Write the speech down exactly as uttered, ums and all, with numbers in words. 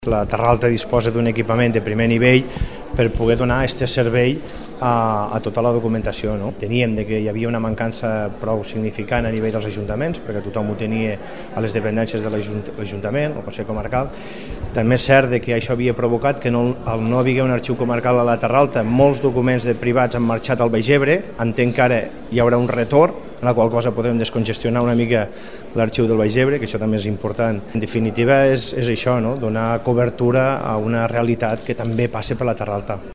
La Terra Alta disposa d'un equipament de primer nivell per poder donar aquest servei a, a tota la documentació. No? Teníem de que hi havia una mancança prou significant a nivell dels ajuntaments, perquè tothom ho tenia a les dependències de l'Ajuntament, el Consell Comarcal. També és cert que això havia provocat que no, al no haver un arxiu comarcal a la Terra Alta, molts documents de privats han marxat al Baix Ebre. Entenc que ara hi haurà un retorn, en la qual cosa podrem descongestionar una mica l'arxiu del Baix Ebre, que això també és important. En definitiva és, és això, no? Donar cobertura a una realitat que també passa per la Terra Alta.